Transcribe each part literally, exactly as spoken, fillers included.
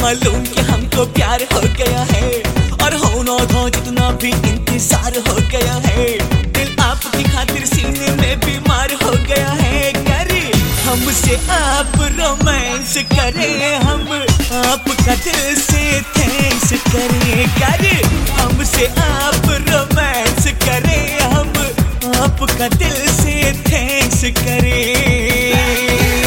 मालूम कि हमको प्यार हो गया है, और होना था जितना भी इंतजार हो गया है। दिल आपकी खातिर सीने में बीमार हो गया है। करे हमसे आप रोमांस करें, हम आपका दिल से थैंक्स करें। करे हमसे आप रोमांस करें, हम आपका दिल से थैंक्स करें।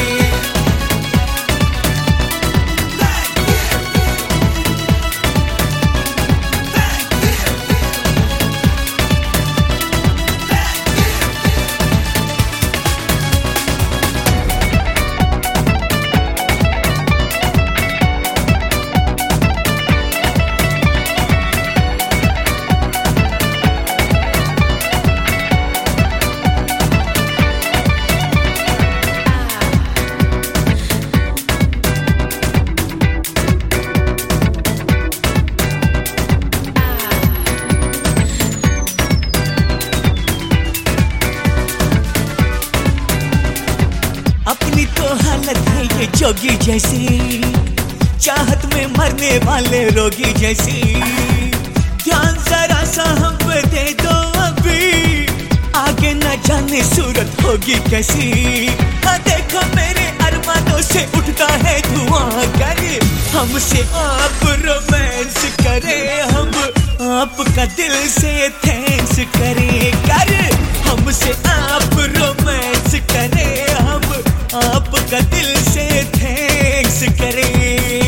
अपनी तो हालत है ये जोगी जैसी, चाहत में मरने वाले रोगी जैसी। ध्यान जरा सा हम पे दे दो अभी, आगे न जाने सूरत होगी कैसी। हाँ देखो मेरे अरमानों से उठता है धुआं। करे हमसे आप रोमांस करें, हम आपका दिल से थैंक्स करें। करे हमसे आप रोमांस करें, हम आपका दिल से थैंक्स करें।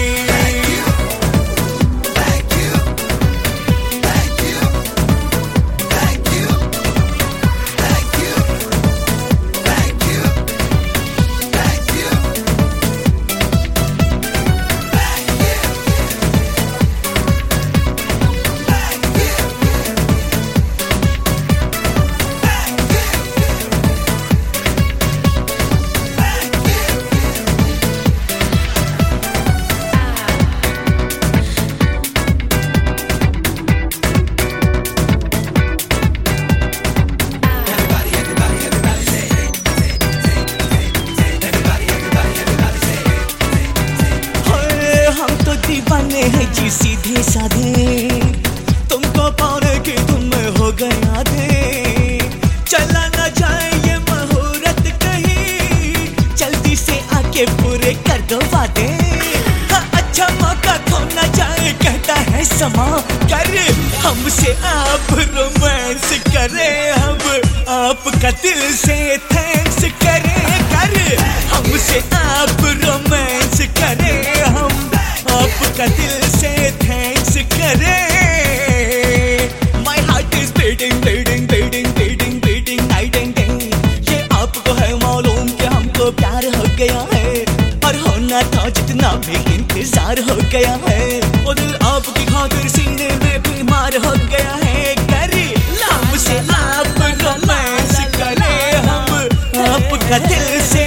दीवाने हैं जी सीधे साधे, तुमको पाने के तुम हो गए आधे। चला न जाए ये मुहूर्त कहीं, जल्दी से आके पूरे कर दो वादे। हाँ अच्छा मौका खो न जाए कहता है समा। करे हमसे आप रोमांस करें, हम आपका दिल से थैंक्स करें। करे हमसे आप रोमांस करें, हम आपका दिल से थैंक्स करें। My heart is beating, beating, beating, beating, beating night and day। ये आपको है मालूम कि हमको प्यार हो गया है, और होना था जितना भी इंतजार हो गया है। वो दिल आपकी खातिर सीने में बीमार हो गया है। करे हमसे आप रोमांस करें, हम आपका दिल से